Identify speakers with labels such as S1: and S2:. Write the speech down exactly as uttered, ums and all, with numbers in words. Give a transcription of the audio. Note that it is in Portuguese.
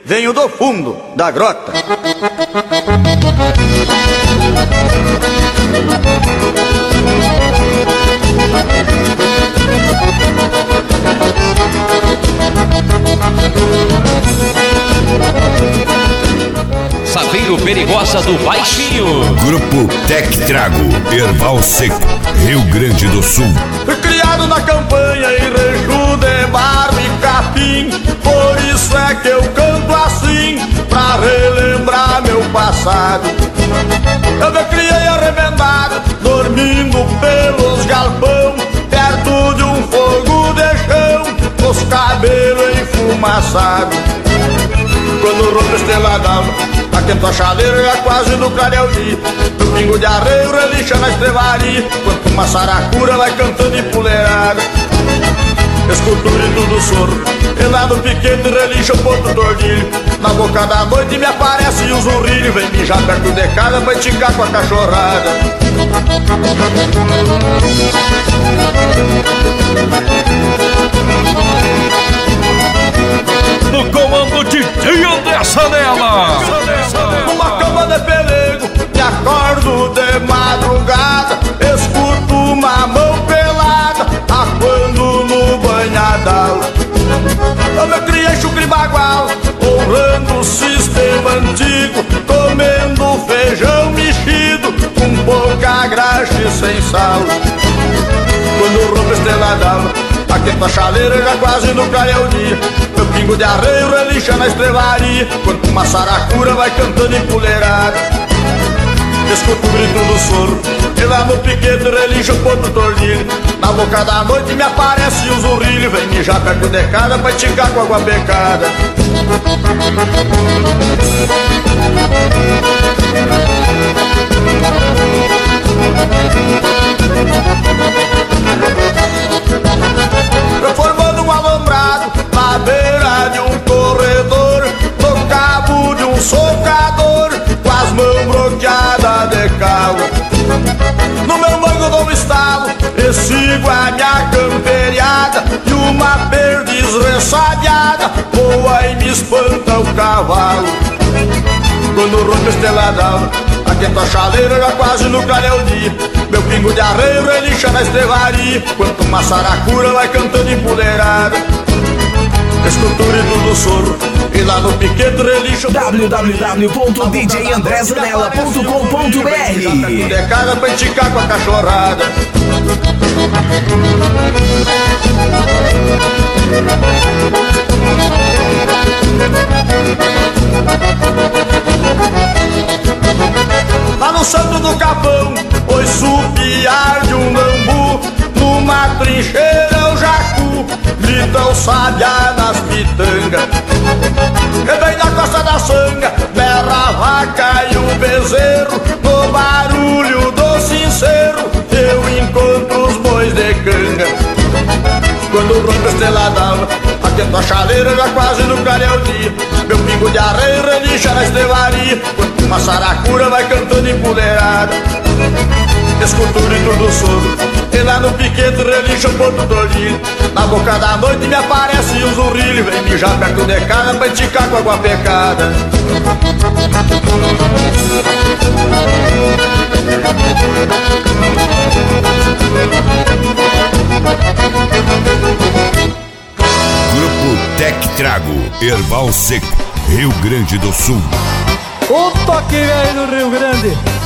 S1: venho do fundo da grota.
S2: Saveiro Perigosa do Baixinho.
S3: Grupo Tec Trago, Erval Seco, Rio Grande do Sul.
S1: Fui criado na campanha em rancho de barro e capim, por isso é que eu canto assim, pra relembrar meu passado. Eu me criei arrebentado, dormindo pelos galpão, perto de um fogo de chão, os cabelos enfumaçados. Quando o roubo esteladava, aquento a chaleira já quase no clareio dia. No pingo de arreio relincha na estrevaria, quanto uma saracura vai cantando empoleirada. Escuto o grito do soro, e lá no piquete relincha o ponto do ordilho. Na boca da noite me aparece o zurrilho, vem mijar perto de casa pra esticar com a cachorrada.
S4: No comando de Tia dessa nela.
S1: Numa cama de pelego, me acordo de madrugada, escuto uma mão pelada, aquando no banhadal. Eu me criei chucre bagual, honrando o sistema antigo, comendo feijão mexido, com pouca graxa e sem sal. Quando o roubo estreladava, aquenta a chaleira já quase no clareio dia. Meu pingo de arreio relincha na estrevaria, quanto uma saracura vai cantando empoleirada. Escuto o grito do soro, e lá no piquete relincha o ponto tordilho. Na boca da noite me aparece o zurrilho, vem mijar perto de casa pra esticar com água becada. Formando um alambrado na beira de um corredor, no cabo de um socador, com as mãos bloqueadas de calo. No meu mango dou um estalo e sigo a minha camperiada, e uma perdiz ressabiada voa e me espanta o cavalo. Quando o ronco esteladava, aquento a chaleira já quase no clareio dia. Meu pingo de arreio relincha na estrevaria, quanto uma saracura vai cantando empoleirada. Escuto o grito do soro, e lá no piquete relincha
S5: w w w ponto d j andré zanella ponto com ponto b r.
S1: De casa pra esticar com a cachorrada. Lá no santo do capão, oi supiar de um bambu, numa trincheira o jacu grita o sabiá nas pitangas. E vem da costa da sanga, berra a vaca e o bezerro, no barulho do sincero eu encontro os bois de canga. Quando o ronco esteladava, aquento a chaleira já quase no clareio dia. Meu pingo de arreio relincha na estrevaria, quanto uma saracura vai cantando empoleirada. Escuto o grito do soro, e lá no piquete relincha o ponto tordilho. Na boca da noite me aparece o zurrilho, vem mijar perto de casa pra esticar com água pecada.
S3: Grupo Tec Trago, Erval Seco, Rio Grande do Sul.
S6: O toque velho do Rio Grande.